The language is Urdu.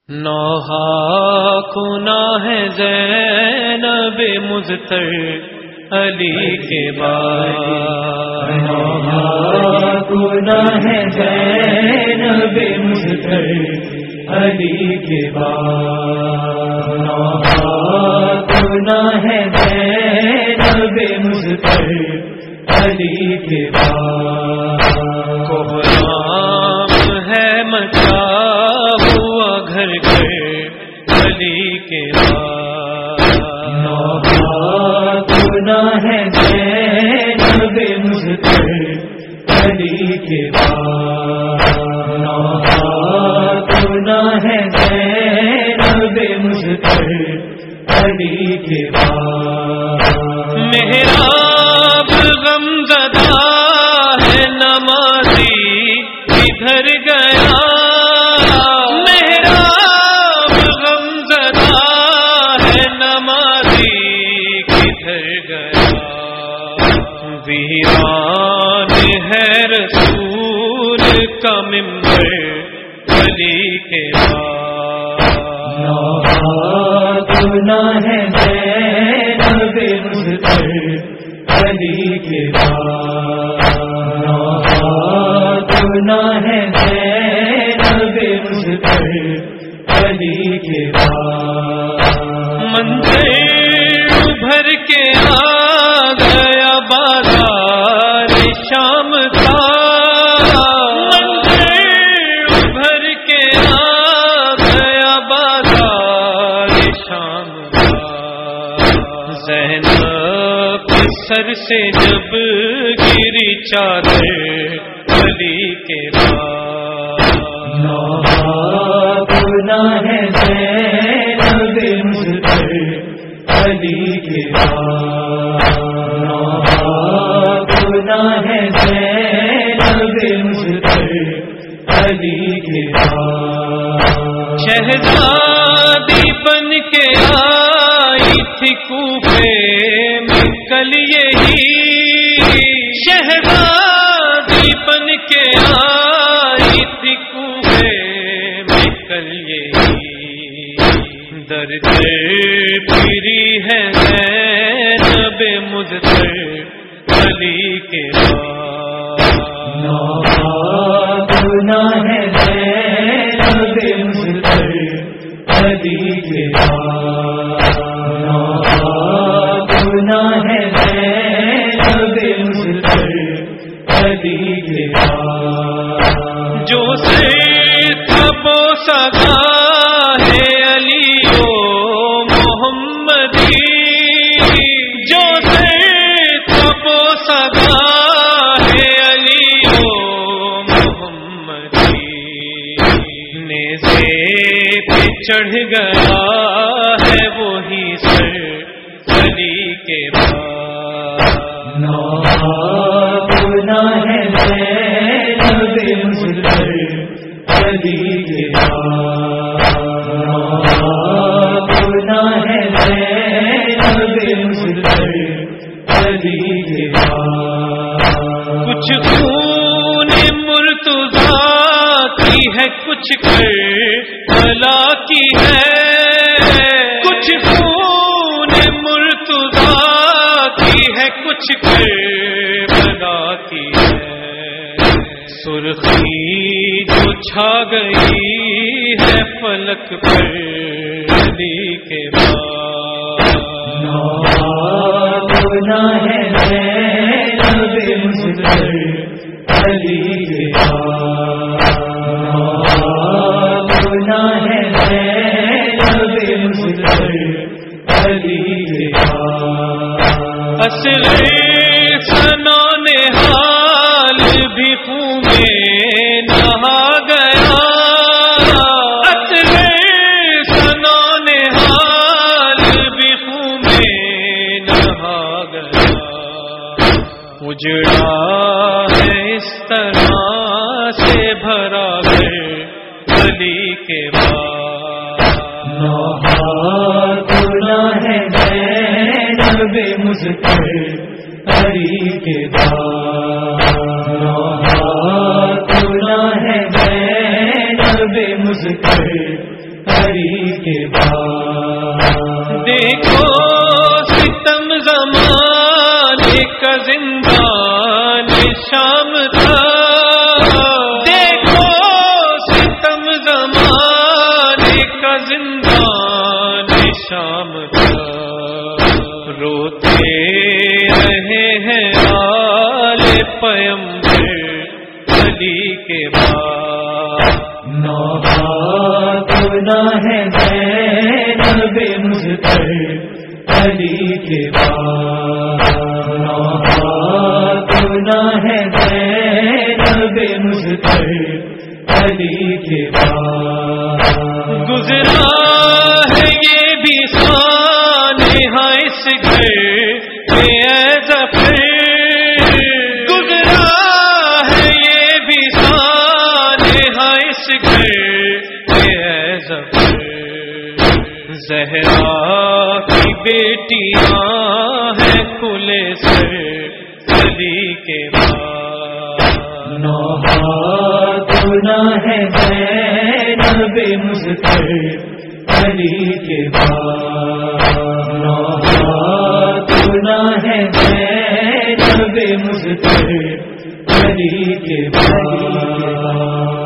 نوحہ کنا ہے زینب مزتر علی کے بعد، نوحہ کنا ہے زینب مزتر علی کے بعد، نوحہ کنا ہے زینب مزتر علی کے بعد، کوہرام ہے مچا ہوا گھر گھر علی کے بعد، نوحہ کنا ہے زینب مزتر علی کے بعد، نوحہ کنا ہے زینب مزتر علی کے بعد، محراب غم زدہ ہے نمازی کدھر گیا، محراب غم زدہ ہے نمازی کدھر گیا، ویران ہے رسول کا منبر علی کے بعد، نوحہ کنا ہے زینب مزتر علی کے بعد، نوحہ کنا ہے زینب مزتر علی کے بعد، منظر ابھر کے آ گیا بازار شام کا، منظر ابھر کے آ گیا بازار شام کا، زینب کے سر سے جب گری چادر علی کے بعد، نوحہ کنا ہے زینب مزتر علی کے بعد، نوحہ کنا ہے زینب مزتر علی کے بعد، شہزادی بن کے آئی تھی کوفے میں کل یہی، شہزادی بن کے آئی تھی کوفے میں کل یہی، درد پھری ہے زینب مزتر علی کے بعد، نوحہ کنا ہے زینب مزتر علی کے بعد، نوحہ کنا ہے زینب مزتر علی کے بعد، جو سے تھبو سگا ہے علی و محمدی، جو سے تھبو سگا ہے علی و محمدی، نیزے پہ چڑھ گیا ہے وہی سر علی کے بعد، نوحہ کنا ہے زینب مزتر علی کے بعد، نوحہ کنا ہے زینب مزتر علی کے بعد، کچھ خون مرتضیٰ کی ہے کچھ کربلا کی ہے، کچھ خون مرتضیٰ کی ہے کچھ کربلا کی ہے، سرخی جو چھا گئی ہے فلک پر علی کے بعد، نوحہ کنا ہے زینب مزتر علی کے بعد، نوحہ کنا ہے زینب مزتر علی کے بعد، اصل سنان حال بھی خون میں نہا گیا، اصل سنان حال بھی خون میں نہا گیا، اجڑا ہے اس طرح سے بھرا گھر علی کے بعد، نوحہ کنا ہے زینب مزتر علی کے بعد، نوحہ کنا ہے زینب مزتر کے بعد دیکھو ستم زمانے کا زندان شام تھا، دیکھو ستم زمانے کا زندان شام تھا، روتے رہے ہیں آل پیمبر علی کے بعد، گناہ ہے زینب مظفر علی کے بعد، گناہ ہے زینب مظفر علی کے بعد، گزرا ہے یہ بھی سانحہ اس گھر پہ اے ظفر، گزرا ہے یہ بھی سانحہ اس گھر پہ اے ظفر، زہرا کی بیٹیاں ہیں کل سر علی کے بعد، گناہ ہے زینب مظفر علی کے بعد، گناہ ہے زینب مظفر علی کے بعد۔